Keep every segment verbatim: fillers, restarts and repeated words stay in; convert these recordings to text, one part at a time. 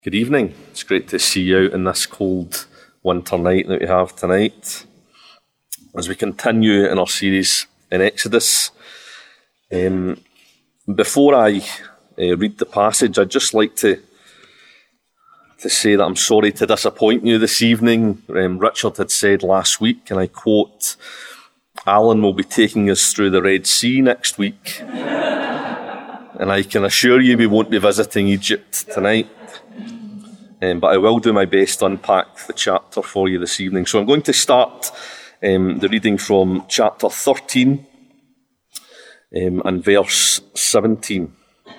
Good evening. It's great to see you out in this cold winter night that we have tonight. As we continue in our series in Exodus, um, before I uh, read the passage, I'd just like to to say that I'm sorry to disappoint you this evening. Um, Richard had said last week, and I quote, Alan will be taking us through the Red Sea next week. And I can assure you we won't be visiting Egypt tonight. Um, but I will do my best to unpack the chapter for you this evening. So I'm going to start um, the reading from chapter thirteen um, and verse seventeen.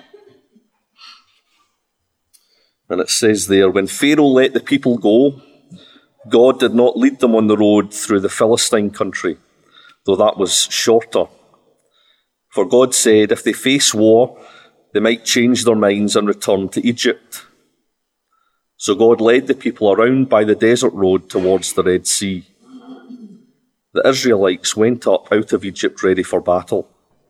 And it says there, when Pharaoh let the people go, God did not lead them on the road through the Philistine country, though that was shorter. For God said, if they face war, they might change their minds and return to Egypt. So God led the people around by the desert road towards the Red Sea. The Israelites went up out of Egypt ready for battle.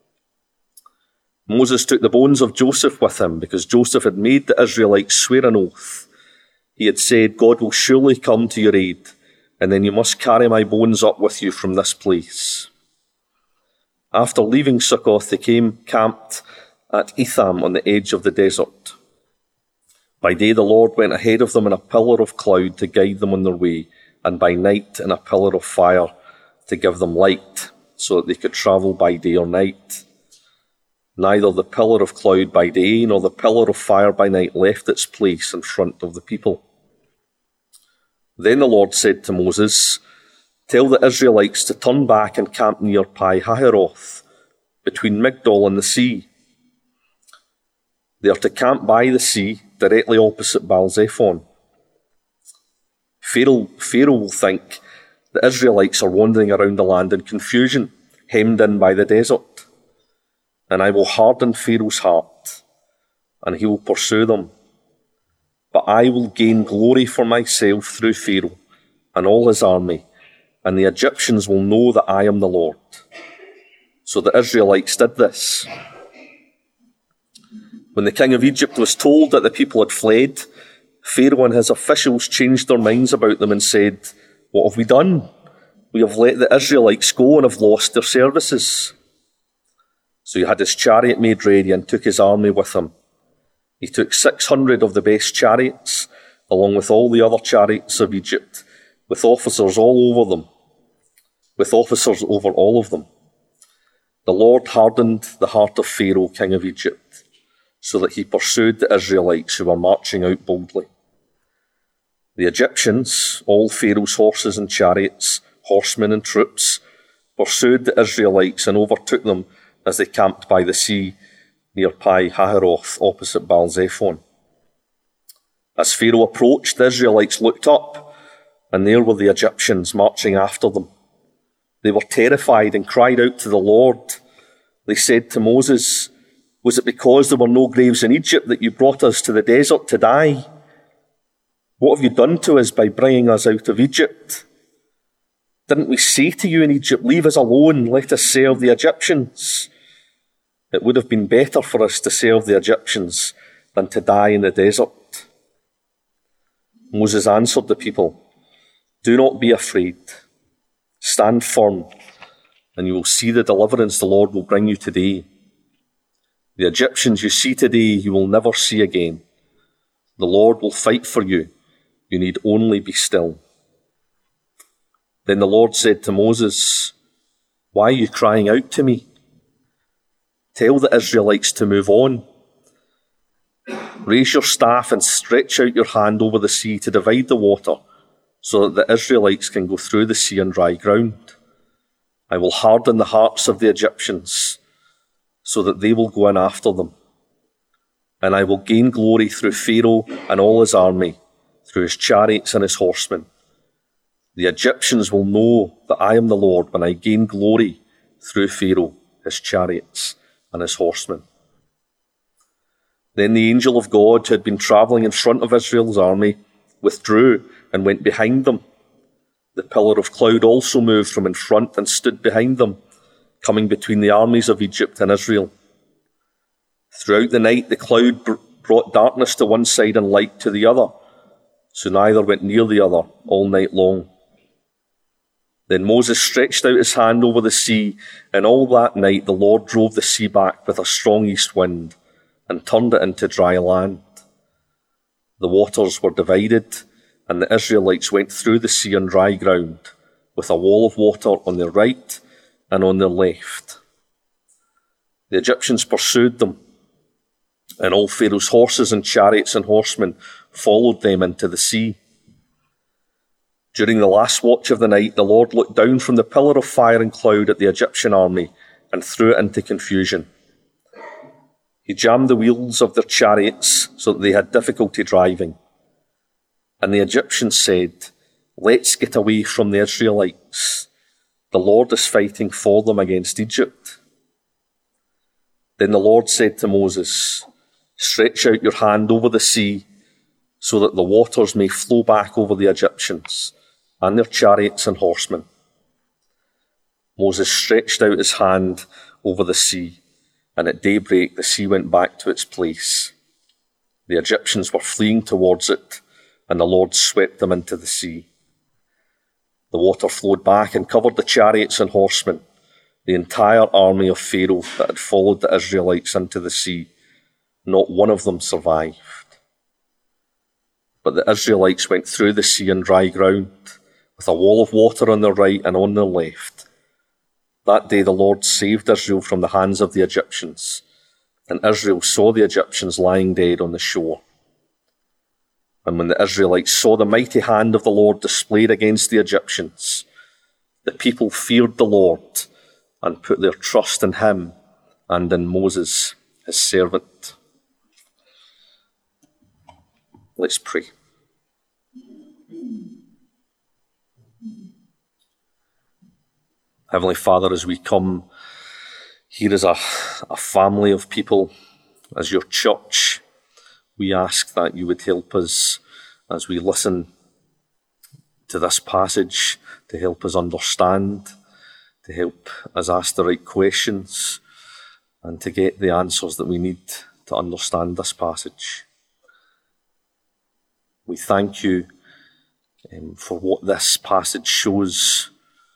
Moses took the bones of Joseph with him because Joseph had made the Israelites swear an oath. He had said, God will surely come to your aid, and then you must carry my bones up with you from this place. After leaving Succoth, they came camped at Etham on the edge of the desert. By day the Lord went ahead of them in a pillar of cloud to guide them on their way, and by night in a pillar of fire to give them light, so that they could travel by day or night. Neither the pillar of cloud by day nor the pillar of fire by night left its place in front of the people. Then the Lord said to Moses, tell the Israelites to turn back and camp near Pi-hahiroth, between Migdol and the sea. They are to camp by the sea, directly opposite Baal-zephon. Pharaoh, Pharaoh will think the Israelites are wandering around the land in confusion, hemmed in by the desert. And I will harden Pharaoh's heart, and he will pursue them. But I will gain glory for myself through Pharaoh and all his army, and the Egyptians will know that I am the Lord. So the Israelites did this. When the king of Egypt was told that the people had fled, Pharaoh and his officials changed their minds about them and said, what have we done? We have let the Israelites go and have lost their services. So he had his chariot made ready and took his army with him. He took six hundred of the best chariots, along with all the other chariots of Egypt, with officers all over them, with officers over all of them. The Lord hardened the heart of Pharaoh, king of Egypt, so that he pursued the Israelites who were marching out boldly. The Egyptians, all Pharaoh's horses and chariots, horsemen and troops, pursued the Israelites and overtook them as they camped by the sea near Pi-hahiroth, opposite Baal-zephon. As Pharaoh approached, the Israelites looked up, and there were the Egyptians marching after them. They were terrified and cried out to the Lord. They said to Moses, was it because there were no graves in Egypt that you brought us to the desert to die? What have you done to us by bringing us out of Egypt? Didn't we say to you in Egypt, leave us alone, let us serve the Egyptians? It would have been better for us to serve the Egyptians than to die in the desert. Moses answered the people, do not be afraid. Stand firm, and you will see the deliverance the Lord will bring you today. The Egyptians you see today, you will never see again. The Lord will fight for you. You need only be still. Then the Lord said to Moses, why are you crying out to me? Tell the Israelites to move on. Raise your staff and stretch out your hand over the sea to divide the water, so that the Israelites can go through the sea on dry ground. I will harden the hearts of the Egyptians, so that they will go in after them. And I will gain glory through Pharaoh and all his army, through his chariots and his horsemen. The Egyptians will know that I am the Lord when I gain glory through Pharaoh, his chariots, and his horsemen. Then the angel of God, who had been travelling in front of Israel's army, withdrew and went behind them. The pillar of cloud also moved from in front and stood behind them, coming between the armies of Egypt and Israel. Throughout the night the cloud brought darkness to one side and light to the other, so neither went near the other all night long. Then Moses stretched out his hand over the sea, and all that night the Lord drove the sea back with a strong east wind and turned it into dry land. The waters were divided, and the Israelites went through the sea on dry ground, with a wall of water on their right and on their left. The Egyptians pursued them, and all Pharaoh's horses and chariots and horsemen followed them into the sea. During the last watch of the night, the Lord looked down from the pillar of fire and cloud at the Egyptian army and threw it into confusion. He jammed the wheels of their chariots so that they had difficulty driving. And the Egyptians said, "Let's get away from the Israelites. The Lord is fighting for them against Egypt." Then the Lord said to Moses, "Stretch out your hand over the sea so that the waters may flow back over the Egyptians and their chariots and horsemen." Moses stretched out his hand over the sea, and at daybreak the sea went back to its place. The Egyptians were fleeing towards it, and the Lord swept them into the sea. The water flowed back and covered the chariots and horsemen, the entire army of Pharaoh that had followed the Israelites into the sea. Not one of them survived. But the Israelites went through the sea on dry ground, with a wall of water on their right and on their left. That day the Lord saved Israel from the hands of the Egyptians, and Israel saw the Egyptians lying dead on the shore. And when the Israelites saw the mighty hand of the Lord displayed against the Egyptians, the people feared the Lord and put their trust in him and in Moses, his servant. Let's pray. Heavenly Father, as we come here as a, a family of people, as your church, we ask that you would help us as we listen to this passage, to help us understand, to help us ask the right questions, and to get the answers that we need to understand this passage. We thank you um, for what this passage shows,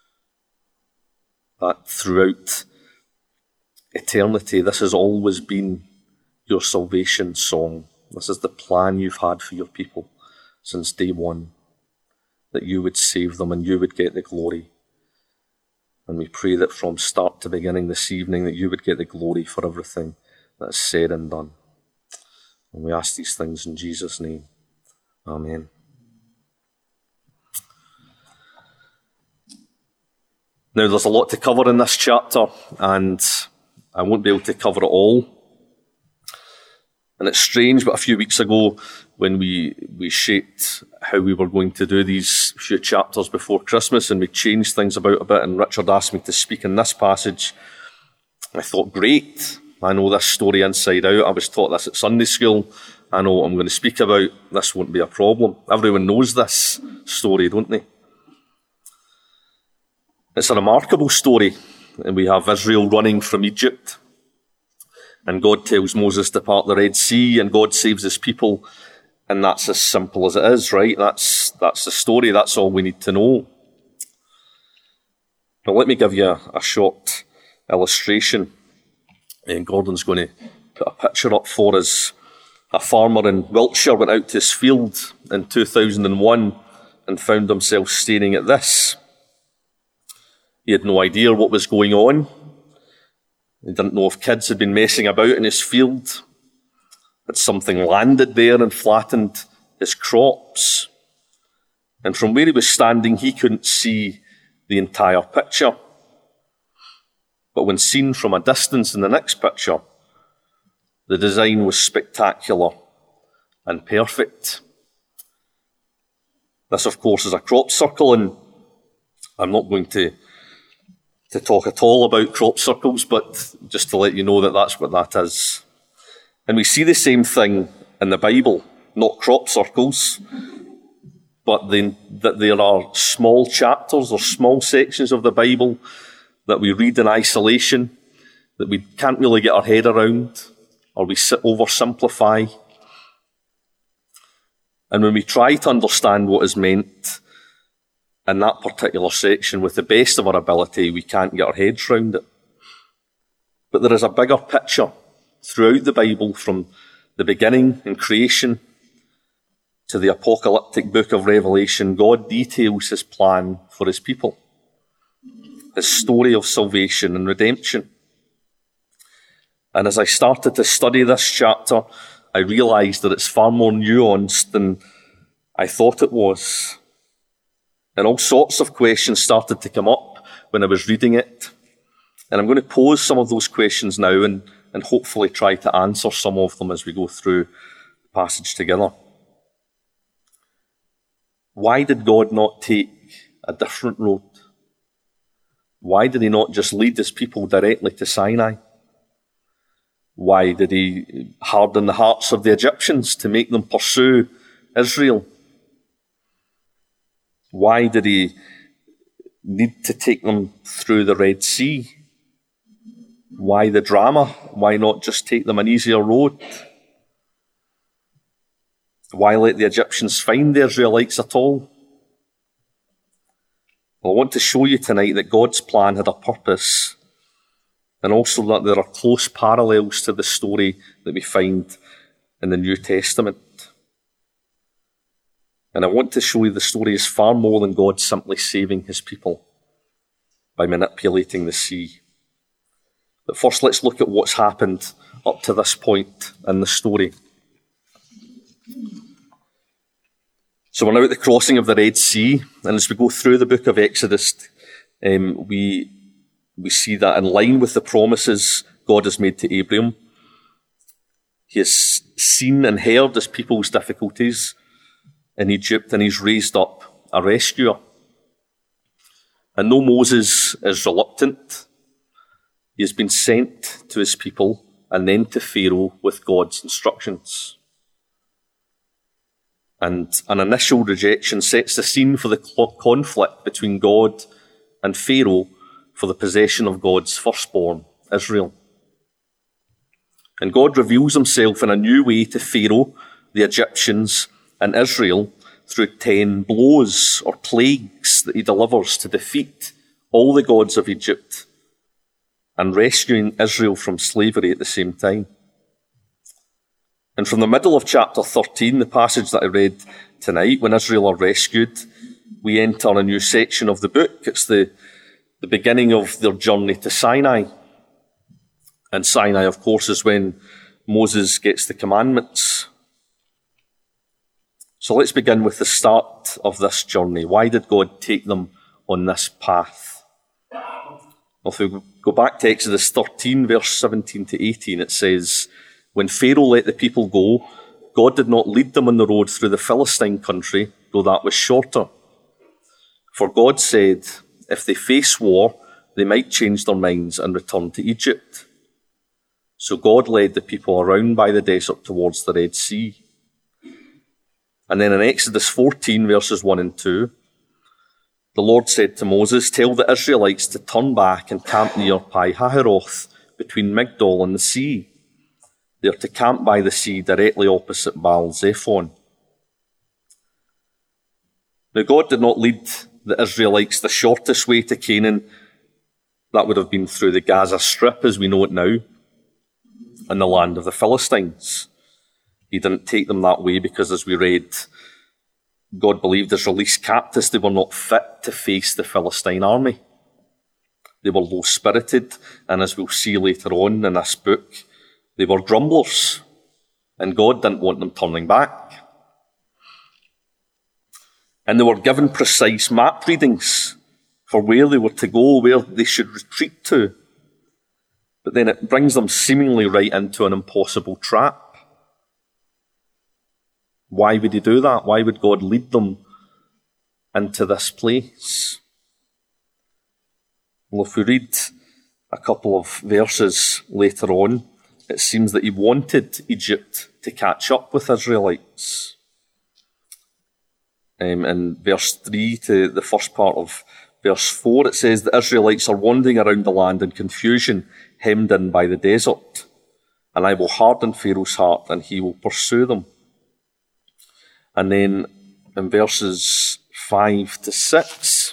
that throughout eternity, this has always been your salvation song. This is the plan you've had for your people since day one, that you would save them and you would get the glory. And we pray that from start to beginning this evening, that you would get the glory for everything that is said and done. And we ask these things in Jesus' name. Amen. Now, there's a lot to cover in this chapter, and I won't be able to cover it all. And it's strange, but a few weeks ago, when we, we shaped how we were going to do these few chapters before Christmas, and we changed things about a bit, and Richard asked me to speak in this passage, I thought, great, I know this story inside out. I was taught this at Sunday school. I know what I'm going to speak about. This won't be a problem. Everyone knows this story, don't they? It's a remarkable story, and we have Israel running from Egypt, and God tells Moses to part the Red Sea, and God saves his people, and that's as simple as it is, right? That's that's the story. That's all we need to know. Now, let me give you a, a short illustration. And Gordon's going to put a picture up for us. A farmer in Wiltshire went out to his field in two thousand one and found himself staring at this. He had no idea what was going on. He didn't know if kids had been messing about in his field. Had something landed there and flattened his crops. And from where he was standing, he couldn't see the entire picture. But when seen from a distance in the next picture, the design was spectacular and perfect. This, of course, is a crop circle, and I'm not going to to talk at all about crop circles, but just to let you know that that's what that is. And we see the same thing in the Bible, not crop circles, but then that there are small chapters or small sections of the Bible that we read in isolation, that we can't really get our head around, or we oversimplify, And when we try to understand what is meant in that particular section with the best of our ability, we can't get our heads round it. But there is a bigger picture throughout the Bible, from the beginning in creation to the apocalyptic book of Revelation. God details his plan for his people, his story of salvation and redemption. And as I started to study this chapter, I realised that it's far more nuanced than I thought it was. And all sorts of questions started to come up when I was reading it. And I'm going to pose some of those questions now and, and hopefully try to answer some of them as we go through the passage together. Why did God not take a different road? Why did he not just lead his people directly to Sinai? Why did he harden the hearts of the Egyptians to make them pursue Israel? Why did he need to take them through the Red Sea? Why the drama? Why not just take them an easier road? Why let the Egyptians find the Israelites at all? Well, I want to show you tonight that God's plan had a purpose, and also that there are close parallels to the story that we find in the New Testament. And I want to show you the story is far more than God simply saving his people by manipulating the sea. But first, let's look at what's happened up to this point in the story. So we're now at the crossing of the Red Sea, and as we go through the book of Exodus, um, we we see that in line with the promises God has made to Abraham, he has seen and heard his people's difficulties in Egypt, and he's raised up a rescuer. And though Moses is reluctant, he has been sent to his people and then to Pharaoh with God's instructions. And an initial rejection sets the scene for the conflict between God and Pharaoh for the possession of God's firstborn, Israel. And God reveals himself in a new way to Pharaoh, the Egyptians, and Israel through ten blows or plagues that he delivers to defeat all the gods of Egypt and rescuing Israel from slavery at the same time. And from the middle of chapter thirteen, the passage that I read tonight, when Israel are rescued, we enter a new section of the book. It's the, the beginning of their journey to Sinai. And Sinai, of course, is when Moses gets the commandments. So let's begin with the start of this journey. Why did God take them on this path? Well, if we go back to Exodus thirteen, verse seventeen to eighteen, it says, "When Pharaoh let the people go, God did not lead them on the road through the Philistine country, though that was shorter. For God said, if they face war, they might change their minds and return to Egypt. So God led the people around by the desert towards the Red Sea." And then in Exodus fourteen, verses one and two, the Lord said to Moses, "Tell the Israelites to turn back and camp near Pi-hahiroth, between Migdol and the sea. They are to camp by the sea directly opposite Baal-zephon." Now, God did not lead the Israelites the shortest way to Canaan. That would have been through the Gaza Strip as we know it now, in the land of the Philistines. He didn't take them that way because, as we read, God believed as released captives they were not fit to face the Philistine army. They were low-spirited, and as we'll see later on in this book, they were grumblers, and God didn't want them turning back. And they were given precise map readings for where they were to go, where they should retreat to. But then it brings them seemingly right into an impossible trap. Why would he do that? Why would God lead them into this place? Well, if we read a couple of verses later on, it seems that he wanted Egypt to catch up with Israelites. Um, in verse three to the first part of verse four, it says, "The Israelites are wandering around the land in confusion, hemmed in by the desert. And I will harden Pharaoh's heart, and he will pursue them. And then in verses five to six,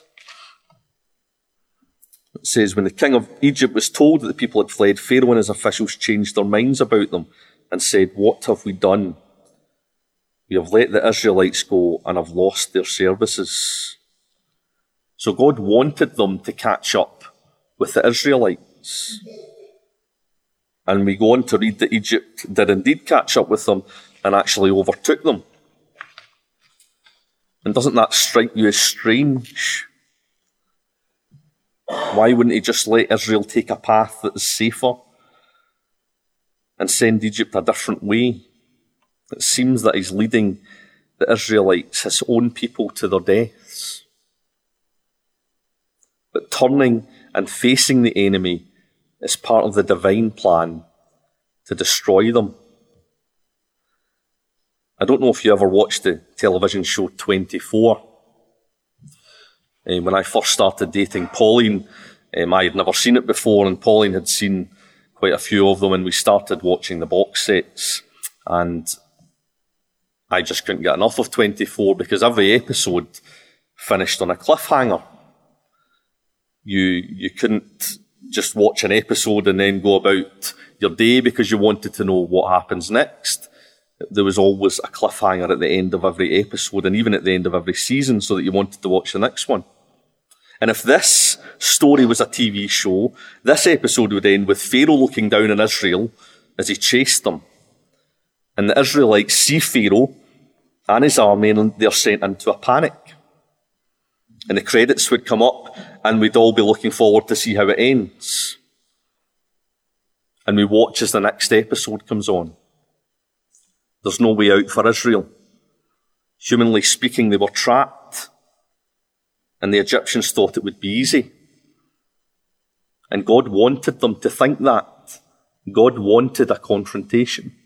it says, when the king of Egypt was told that the people had fled, Pharaoh and his officials changed their minds about them and said, what have we done? We have let the Israelites go and have lost their services. So God wanted them to catch up with the Israelites. And we go on to read that Egypt did indeed catch up with them and actually overtook them. And doesn't that strike you as strange? Why wouldn't he just let Israel take a path that is safer and send Egypt a different way? It seems that he's leading the Israelites, his own people, to their deaths. But turning and facing the enemy is part of the divine plan to destroy them. I don't know if you ever watched the television show twenty-four. Um, when I first started dating Pauline, um, I had never seen it before, and Pauline had seen quite a few of them, and we started watching the box sets. And I just couldn't get enough of twenty-four because every episode finished on a cliffhanger. You you couldn't just watch an episode and then go about your day because you wanted to know what happens next. There was always a cliffhanger at the end of every episode and even at the end of every season so that you wanted to watch the next one. And if this story was a T V show, this episode would end with Pharaoh looking down on Israel as he chased them. And the Israelites see Pharaoh and his army and they're sent into a panic. And the credits would come up and we'd all be looking forward to see how it ends. And we watch as the next episode comes on. There's no way out for Israel. Humanly speaking, they were trapped. And the Egyptians thought it would be easy. And God wanted them to think that. God wanted a confrontation.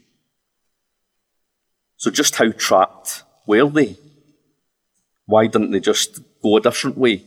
So just how trapped were they? Why didn't they just go a different way?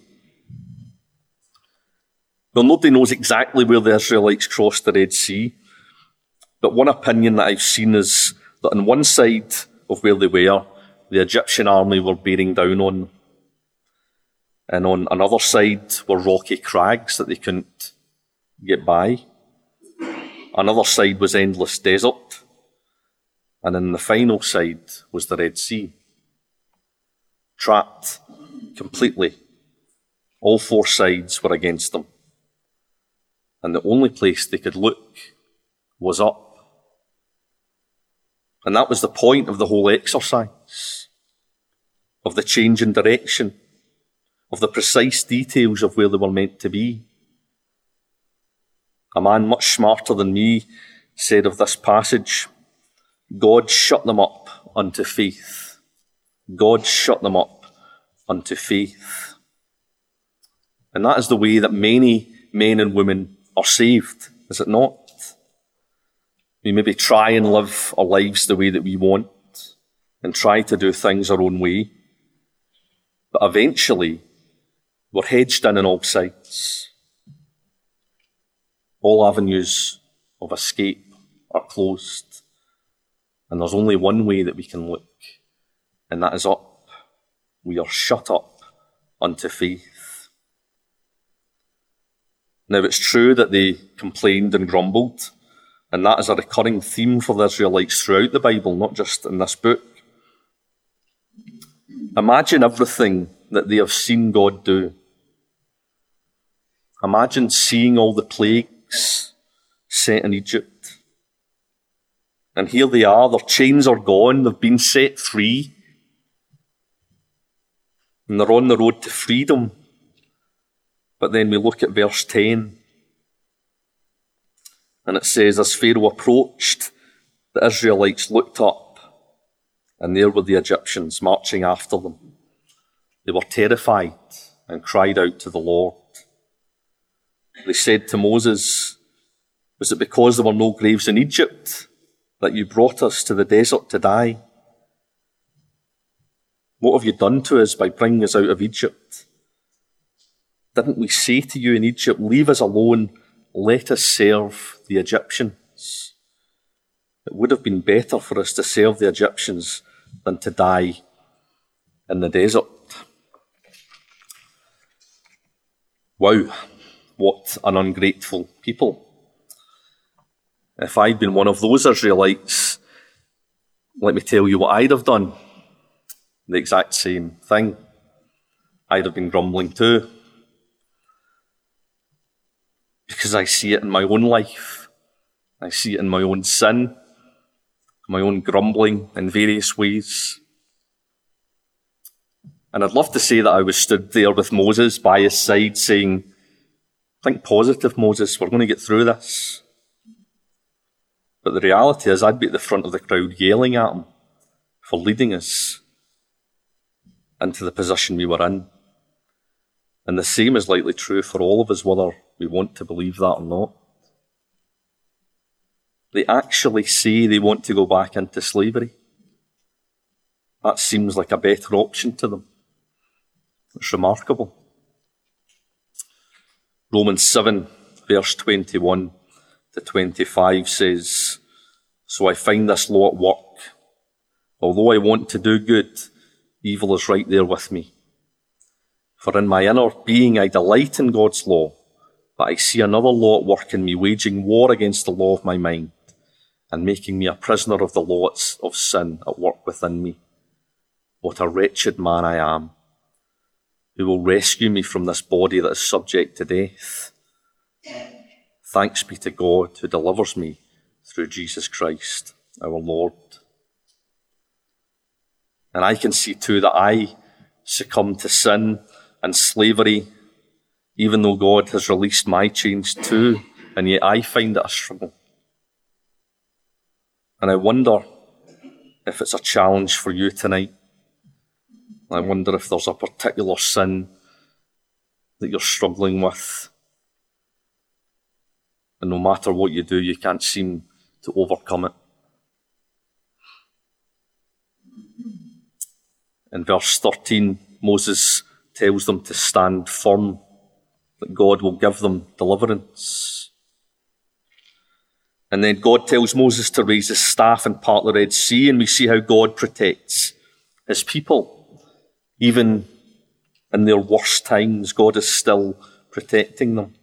Well, nobody knows exactly where the Israelites crossed the Red Sea, but one opinion that I've seen is that on one side of where they were, the Egyptian army were bearing down on them. And on another side were rocky crags that they couldn't get by. Another side was endless desert. And then the final side was the Red Sea. Trapped completely. All four sides were against them. And the only place they could look was up. And that was the point of the whole exercise, of the change in direction, of the precise details of where they were meant to be. A man much smarter than me said of this passage, God shut them up unto faith. God shut them up unto faith. And that is the way that many men and women are saved, is it not? We maybe try and live our lives the way that we want and try to do things our own way. But eventually, we're hedged in on all sides. All avenues of escape are closed. And there's only one way that we can look, and that is up. We are shut up unto faith. Now, it's true that they complained and grumbled, and that is a recurring theme for the Israelites throughout the Bible, not just in this book. Imagine everything that they have seen God do. Imagine seeing all the plagues set in Egypt. And here they are, their chains are gone, they've been set free. And they're on the road to freedom. But then we look at verse ten. And it says, as Pharaoh approached, the Israelites looked up, and there were the Egyptians marching after them. They were terrified and cried out to the Lord. They said to Moses, was it because there were no graves in Egypt that you brought us to the desert to die? What have you done to us by bringing us out of Egypt? Didn't we say to you in Egypt, leave us alone, let us serve the Egyptians? It would have been better for us to serve the Egyptians than to die in the desert. Wow, what an ungrateful people. If I'd been one of those Israelites, let me tell you what I'd have done. The exact same thing. I'd have been grumbling too. Because I see it in my own life. I see it in my own sin, my own grumbling in various ways. And I'd love to say that I was stood there with Moses by his side saying, think positive, Moses, we're going to get through this. But the reality is I'd be at the front of the crowd yelling at him for leading us into the position we were in. And the same is likely true for all of us, whether we want to believe that or not. They actually say they want to go back into slavery. That seems like a better option to them. It's remarkable. Romans seven, verse twenty-one to twenty-five says, so I find this law at work. Although I want to do good, evil is right there with me. For in my inner being I delight in God's law, but I see another law at work in me, waging war against the law of my mind, and making me a prisoner of the law of sin at work within me. What a wretched man I am. Who will rescue me from this body that is subject to death? Thanks be to God who delivers me through Jesus Christ, our Lord. And I can see too that I succumb to sin and slavery, even though God has released my chains too, and yet I find it a struggle. And I wonder if it's a challenge for you tonight. I wonder if there's a particular sin that you're struggling with. And no matter what you do, you can't seem to overcome it. In verse thirteen, Moses tells them to stand firm, that God will give them deliverance. And then God tells Moses to raise his staff and part the Red Sea, and we see how God protects his people. Even in their worst times, God is still protecting them.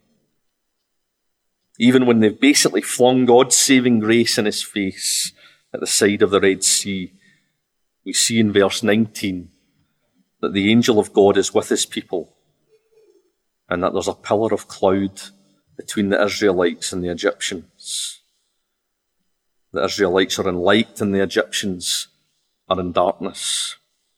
Even when they've basically flung God's saving grace in his face at the side of the Red Sea, we see in verse nineteen that the angel of God is with his people and that there's a pillar of cloud between the Israelites and the Egyptians. The Israelites are in light and the Egyptians are in darkness.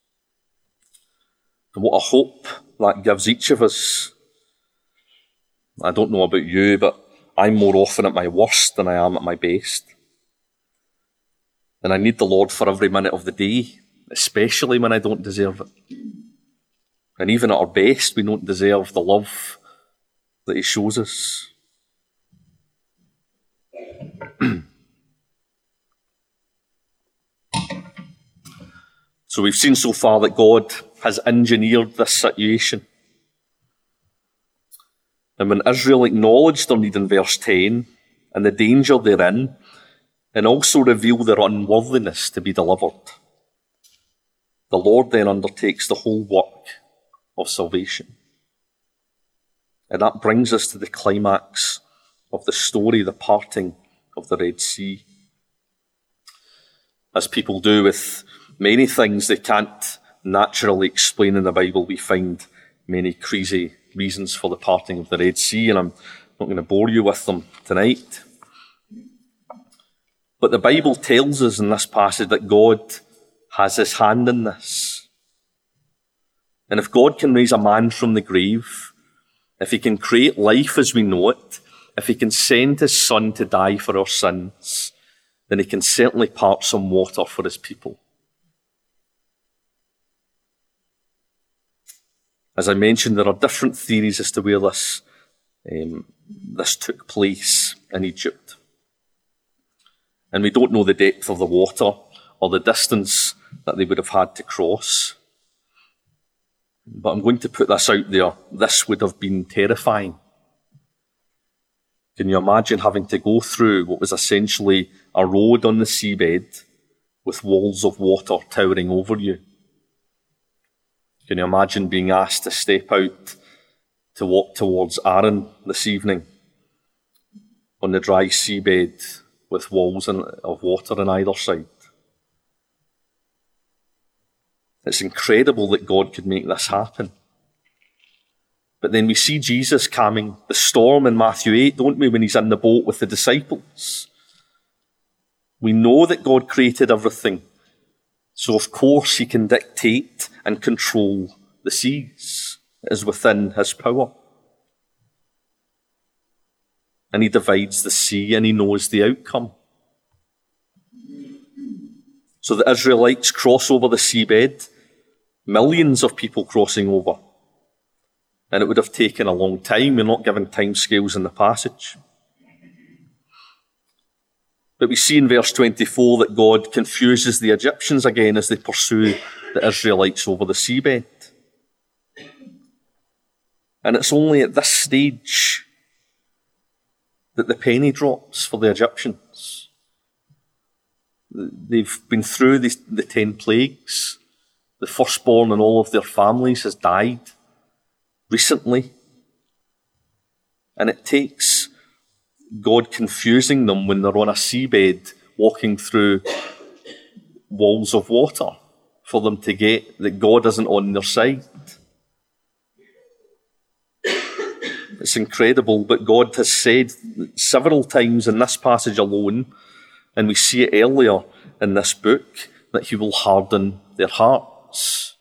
And what a hope that gives each of us. I don't know about you, but I'm more often at my worst than I am at my best. And I need the Lord for every minute of the day, especially when I don't deserve it. And even at our best, we don't deserve the love that he shows us. So we've seen so far that God has engineered this situation. And when Israel acknowledged their need in verse ten and the danger they're in, and also revealed their unworthiness to be delivered, the Lord then undertakes the whole work of salvation. And that brings us to the climax of the story, the parting of the Red Sea. As people do with many things they can't naturally explain in the Bible, we find many crazy reasons for the parting of the Red Sea, and I'm not going to bore you with them tonight. But the Bible tells us in this passage that God has his hand in this. And if God can raise a man from the grave, if he can create life as we know it, if he can send his son to die for our sins, then he can certainly part some water for his people. As I mentioned, there are different theories as to where this, um, this took place in Egypt. And we don't know the depth of the water or the distance that they would have had to cross. But I'm going to put this out there. This would have been terrifying. Can you imagine having to go through what was essentially a road on the seabed with walls of water towering over you? Can you imagine being asked to step out to walk towards Arran this evening on the dry seabed with walls of water on either side? It's incredible that God could make this happen. But then we see Jesus calming the storm in Matthew eight, don't we, when he's in the boat with the disciples? We know that God created everything, so of course he can dictate and control the seas. It is within his power. And he divides the sea and he knows the outcome. So the Israelites cross over the seabed, millions of people crossing over. And it would have taken a long time. We're not given timescales in the passage. But we see in verse twenty-four that God confuses the Egyptians again as they pursue the Israelites over the seabed. And it's only at this stage that the penny drops for the Egyptians. They've been through the, the ten plagues. The firstborn in all of their families has died recently. And it takes God confusing them when they're on a seabed walking through walls of water for them to get that God isn't on their side. It's incredible, but God has said several times in this passage alone, and we see it earlier in this book, that he will harden their hearts.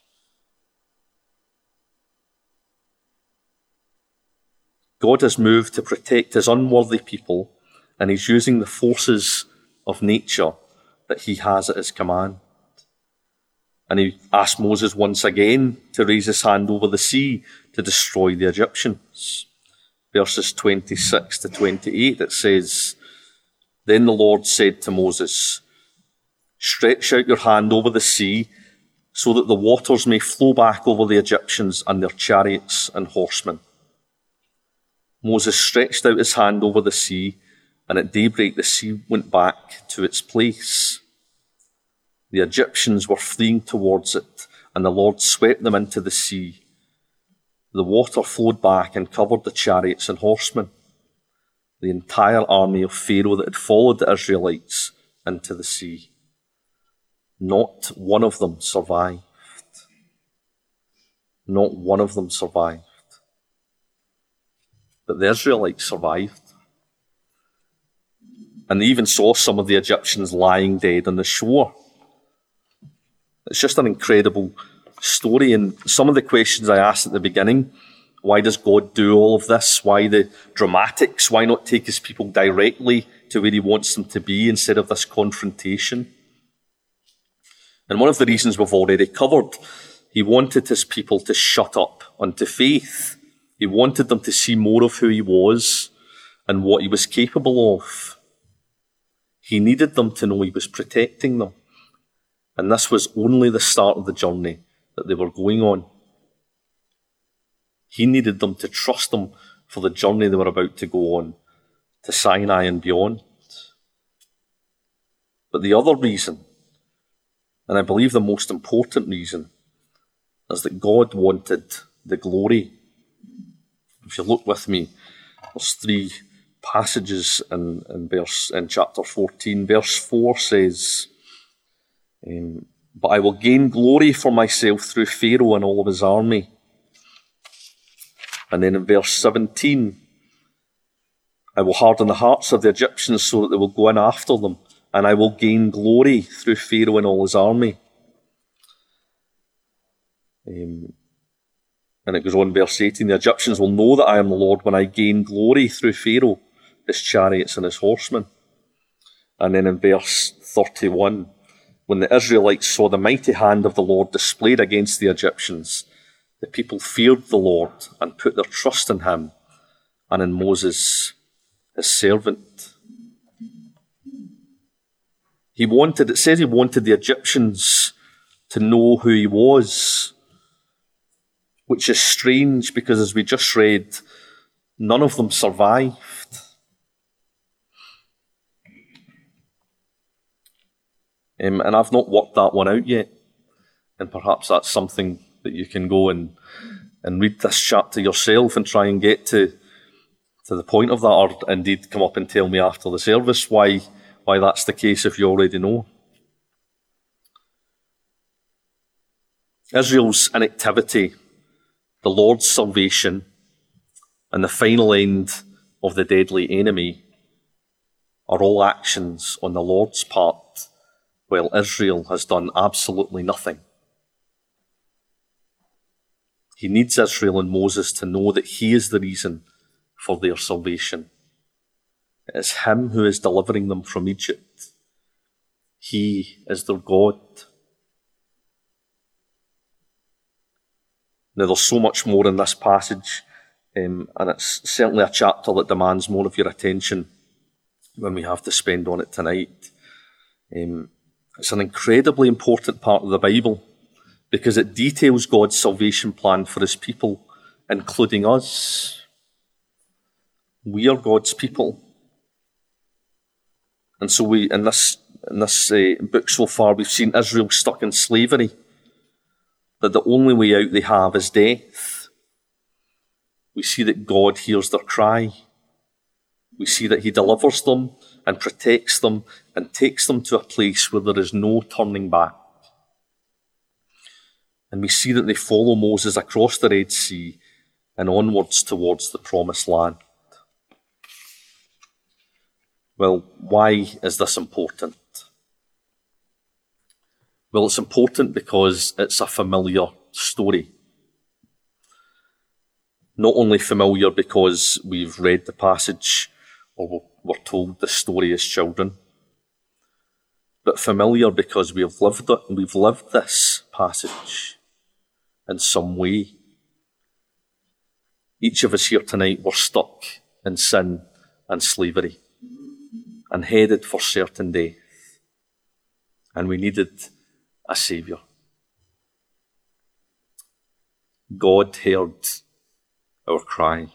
God has moved to protect his unworthy people, and he's using the forces of nature that he has at his command. And he asked Moses once again to raise his hand over the sea to destroy the Egyptians. Verses twenty-six to twenty-eight, it says, "Then the Lord said to Moses, 'Stretch out your hand over the sea, so that the waters may flow back over the Egyptians and their chariots and horsemen.' Moses stretched out his hand over the sea, and at daybreak the sea went back to its place. The Egyptians were fleeing towards it, and the Lord swept them into the sea. The water flowed back and covered the chariots and horsemen, the entire army of Pharaoh that had followed the Israelites into the sea. Not one of them survived. Not one of them survived. But the Israelites survived. And they even saw some of the Egyptians lying dead on the shore. It's just an incredible story. And some of the questions I asked at the beginning, why does God do all of this? Why the dramatics? Why not take his people directly to where he wants them to be instead of this confrontation? And one of the reasons we've already covered, he wanted his people to shut up unto faith. He wanted them to see more of who he was and what he was capable of. He needed them to know he was protecting them. And this was only the start of the journey that they were going on. He needed them to trust him for the journey they were about to go on, to Sinai and beyond. But the other reason, and I believe the most important reason, is that God wanted the glory. If you look with me, there's three passages in, in, verse, in chapter fourteen. Verse four says, um, "But I will gain glory for myself through Pharaoh and all of his army." And then in verse seventeen, "I will harden the hearts of the Egyptians so that they will go in after them, and I will gain glory through Pharaoh and all his army." Um, and it goes on, verse eighteen, "The Egyptians will know that I am the Lord when I gain glory through Pharaoh, his chariots and his horsemen." And then in verse thirty-one, "When the Israelites saw the mighty hand of the Lord displayed against the Egyptians, the people feared the Lord and put their trust in him and in Moses, his servant." He wanted, it says he wanted the Egyptians to know who he was, which is strange because, as we just read, none of them survived. Um, and I've not worked that one out yet, and perhaps that's something that you can go and, and read this chapter yourself and try and get to, to the point of that, or indeed come up and tell me after the service why, why that's the case if you already know. Israel's inactivity, the Lord's salvation, and the final end of the deadly enemy are all actions on the Lord's part, while Israel has done absolutely nothing. He needs Israel and Moses to know that he is the reason for their salvation. It is him who is delivering them from Egypt. He is their God. Now, there's so much more in this passage, um, and it's certainly a chapter that demands more of your attention when we have to spend on it tonight. Um, it's an incredibly important part of the Bible because it details God's salvation plan for his people, including us. We are God's people. And so we, in this, in this uh, book so far, we've seen Israel stuck in slavery, that the only way out they have is death. We see that God hears their cry. We see that he delivers them and protects them and takes them to a place where there is no turning back. And we see that they follow Moses across the Red Sea and onwards towards the Promised Land. Well, why is this important? Well, it's important because it's a familiar story. Not only familiar because we've read the passage or we're told the story as children, but familiar because we've lived it, we've lived this passage in some way. Each of us here tonight were stuck in sin and slavery and headed for certain death, and we needed a saviour. God heard our cry.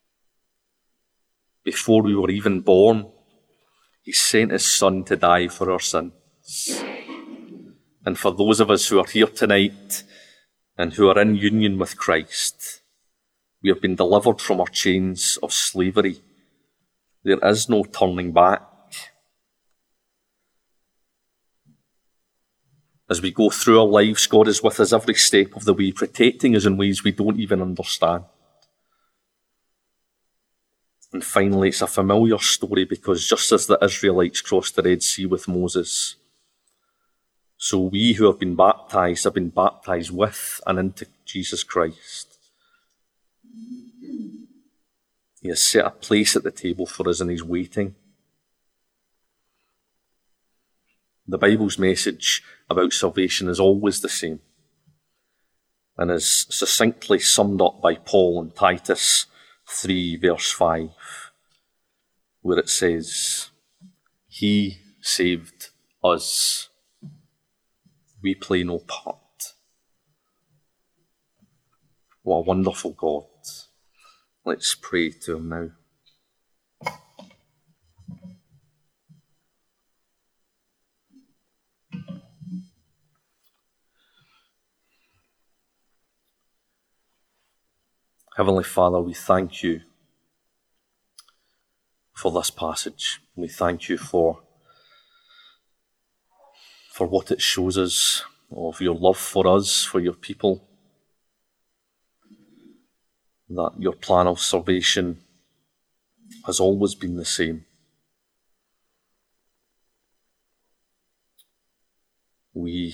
Before we were even born, he sent his son to die for our sins. And for those of us who are here tonight and who are in union with Christ, we have been delivered from our chains of slavery. There is no turning back. As we go through our lives, God is with us every step of the way, protecting us in ways we don't even understand. And finally, it's a familiar story because just as the Israelites crossed the Red Sea with Moses, so we who have been baptized have been baptized with and into Jesus Christ. He has set a place at the table for us and he's waiting. The Bible's message about salvation is always the same and is succinctly summed up by Paul in Titus three verse five, where it says, he saved us. We play no part. What a wonderful God. Let's pray to him now. Heavenly Father, we thank you for this passage. We thank you for, for what it shows us of your love for us, for your people, that your plan of salvation has always been the same. We,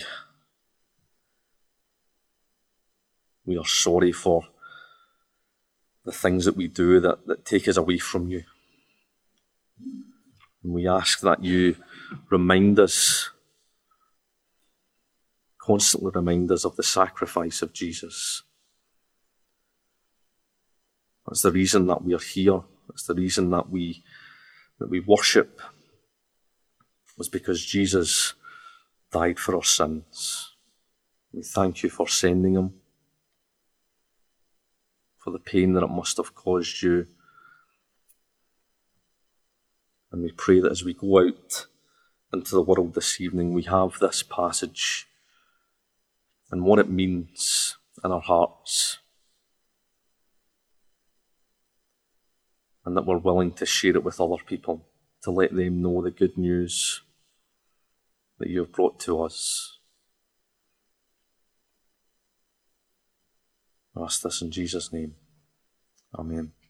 we are sorry for the things that we do that, that take us away from you. And we ask that you remind us, constantly remind us of the sacrifice of Jesus. That's the reason that we are here. That's the reason that we, that we worship, was because Jesus died for our sins. We thank you for sending him, for the pain that it must have caused you. And we pray that as we go out into the world this evening, we have this passage and what it means in our hearts, and that we're willing to share it with other people, to let them know the good news that you have brought to us. I ask this in Jesus' name. Amen.